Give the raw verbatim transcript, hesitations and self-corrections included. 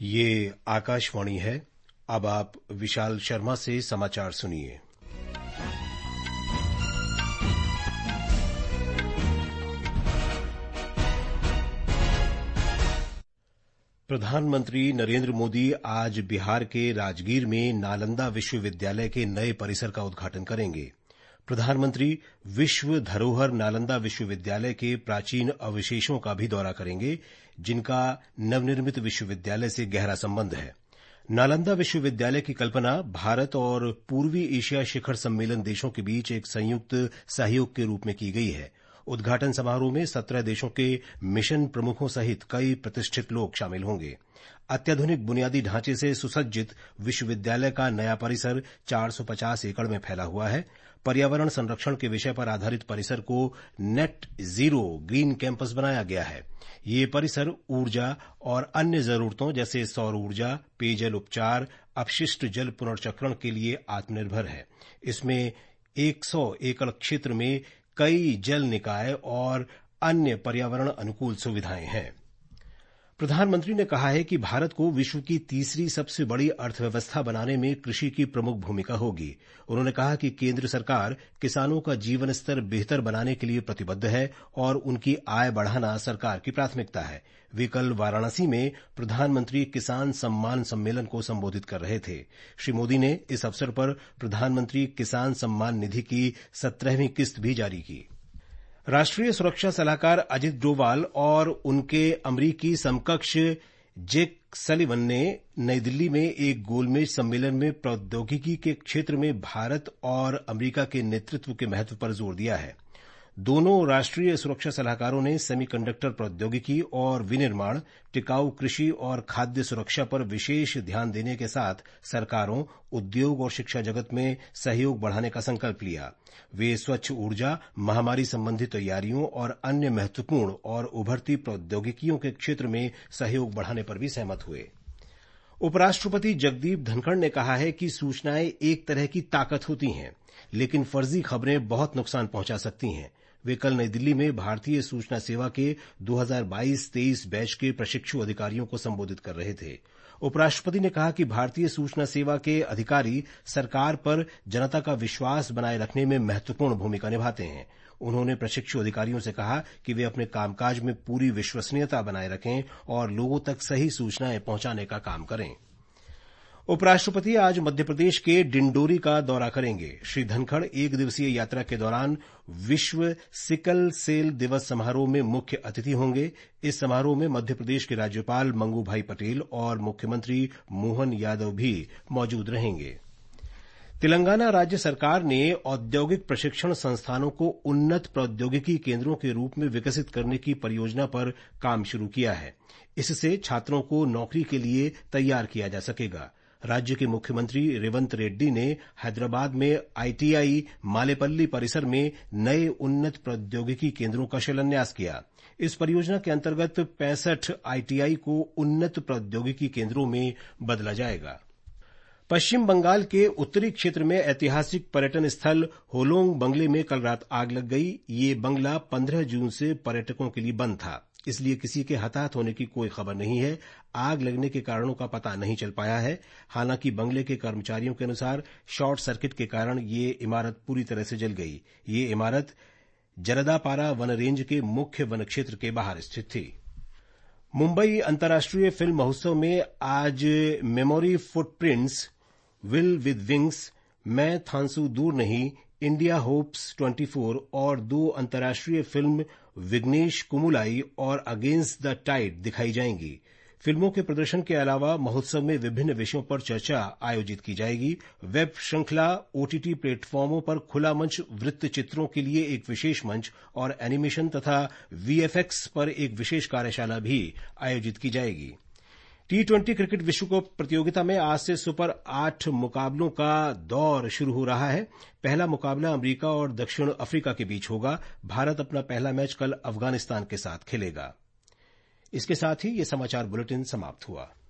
ये आकाशवाणी है। अब आप विशाल शर्मा से समाचार सुनिए। प्रधानमंत्री नरेंद्र मोदी आज बिहार के राजगीर में नालंदा विश्वविद्यालय के नए परिसर का उद्घाटन करेंगे। प्रधानमंत्री विश्व धरोहर नालंदा विश्वविद्यालय के प्राचीन अवशेषों का भी दौरा करेंगे, जिनका नवनिर्मित विश्वविद्यालय से गहरा संबंध है। नालंदा विश्वविद्यालय की कल्पना भारत और पूर्वी एशिया शिखर सम्मेलन देशों के बीच एक संयुक्त सहयोग के रूप में की गई है। उद्घाटन समारोह में सत्रह देशों के मिशन प्रमुखों सहित कई प्रतिष्ठित लोग शामिल होंगे। अत्याधुनिक बुनियादी ढांचे से सुसज्जित विश्वविद्यालय का नया परिसर चार सौ पचास एकड़ में फैला हुआ है। पर्यावरण संरक्षण के विषय पर आधारित परिसर को नेट जीरो ग्रीन कैंपस बनाया गया है। ये परिसर ऊर्जा और अन्य जरूरतों जैसे सौर ऊर्जा, पेयजल उपचार, अपशिष्ट जल पुनर्चक्रण के लिए आत्मनिर्भर है। इसमें सौ एकड़ क्षेत्र में कई जल निकाय और अन्य पर्यावरण अनुकूल सुविधाएं हैं। प्रधानमंत्री ने कहा है कि भारत को विश्व की तीसरी सबसे बड़ी अर्थव्यवस्था बनाने में कृषि की प्रमुख भूमिका होगी। उन्होंने कहा कि केंद्र सरकार किसानों का जीवन स्तर बेहतर बनाने के लिए प्रतिबद्ध है और उनकी आय बढ़ाना सरकार की प्राथमिकता है। वे कल वाराणसी में प्रधानमंत्री किसान सम्मान सम्मेलन को संबोधित कर रहे थे। श्री मोदी ने इस अवसर पर प्रधानमंत्री किसान सम्मान निधि की सत्रहवीं किस्त भी जारी की। राष्ट्रीय सुरक्षा सलाहकार अजित डोवाल और उनके अमरीकी समकक्ष जेक सलिवन ने नई दिल्ली में एक गोलमेज सम्मेलन में प्रौद्योगिकी के क्षेत्र में भारत और अमरीका के नेतृत्व के महत्व पर जोर दिया है। दोनों राष्ट्रीय सुरक्षा सलाहकारों ने सेमीकंडक्टर प्रौद्योगिकी और विनिर्माण, टिकाऊ कृषि और खाद्य सुरक्षा पर विशेष ध्यान देने के साथ सरकारों, उद्योग और शिक्षा जगत में सहयोग बढ़ाने का संकल्प लिया। वे स्वच्छ ऊर्जा, महामारी संबंधी तैयारियों और अन्य महत्वपूर्ण और उभरती प्रौद्योगिकियों के क्षेत्र में सहयोग बढ़ाने पर भी सहमत हुए। उपराष्ट्रपति जगदीप धनखड़ ने कहा है कि सूचनाएं एक तरह की ताकत होती हैं, लेकिन फर्जी खबरें बहुत नुकसान पहुंचा सकती हैं। वे कल नई दिल्ली में भारतीय सूचना सेवा के दो हज़ार बाईस तेईस बैच के प्रशिक्षु अधिकारियों को संबोधित कर रहे थे। उपराष्ट्रपति ने कहा कि भारतीय सूचना सेवा के अधिकारी सरकार पर जनता का विश्वास बनाए रखने में महत्वपूर्ण भूमिका निभाते हैं। उन्होंने प्रशिक्षु अधिकारियों से कहा कि वे अपने कामकाज में पूरी विश्वसनीयता बनाए रखें और लोगों तक सही सूचनाएं पहुंचाने का काम करें। उपराष्ट्रपति आज मध्यप्रदेश के डिंडोरी का दौरा करेंगे। श्री धनखड़ एक दिवसीय यात्रा के दौरान विश्व सिकल सेल दिवस समारोह में मुख्य अतिथि होंगे। इस समारोह में मध्यप्रदेश के राज्यपाल मंगू भाई पटेल और मुख्यमंत्री मोहन यादव भी मौजूद रहेंगे। तेलंगाना राज्य सरकार ने औद्योगिक प्रशिक्षण संस्थानों को उन्नत प्रौद्योगिकी केंद्रों के रूप में विकसित करने की परियोजना पर काम शुरू किया है। इससे छात्रों को नौकरी के लिए तैयार किया जा सकेगा। राज्य के मुख्यमंत्री रेवंत रेड्डी ने हैदराबाद में आईटीआई मालेपल्ली परिसर में नए उन्नत प्रौद्योगिकी केंद्रों का शिलान्यास किया। इस परियोजना के अंतर्गत पैंसठ आईटीआई को उन्नत प्रौद्योगिकी केंद्रों में बदला जाएगा। पश्चिम बंगाल के उत्तरी क्षेत्र में ऐतिहासिक पर्यटन स्थल होलोंग बंगले में कल रात आग लग गई। ये बंगला पंद्रह जून से पर्यटकों के लिए बंद था, इसलिए किसी के हताहत होने की कोई खबर नहीं है। आग लगने के कारणों का पता नहीं चल पाया है। हालांकि बंगले के कर्मचारियों के अनुसार शॉर्ट सर्किट के कारण ये इमारत पूरी तरह से जल गई। ये इमारत जरदापारा वन रेंज के मुख्य वन क्षेत्र के बाहर स्थित थी। मुंबई अंतर्राष्ट्रीय फिल्म महोत्सव में आज memory footprints, will with wings, मैं थांसू दूर नहीं, इंडिया होप्स चौबीस और दो अंतर्राष्ट्रीय फिल्म विग्नेश कुमुलाई और अगेंस्ट द टाइड दिखाई जाएंगी। फिल्मों के प्रदर्शन के अलावा महोत्सव में विभिन्न विषयों पर चर्चा आयोजित की जाएगी। वेब श्रृंखला, ओटीटी प्लेटफॉर्मों पर खुला मंच, वृत्त चित्रों के लिए एक विशेष मंच और एनिमेशन तथा वीएफएक्स पर एक विशेष कार्यशाला भी आयोजित की जाएगी। टी ट्वेंटी क्रिकेट विश्व कप प्रतियोगिता में आज से सुपर आठ मुकाबलों का दौर शुरू हो रहा है। पहला मुकाबला अमेरिका और दक्षिण अफ्रीका के बीच होगा। भारत अपना पहला मैच कल अफगानिस्तान के साथ खेलेगा। इसके साथ ही ये समाचार बुलेटिन समाप्त हुआ।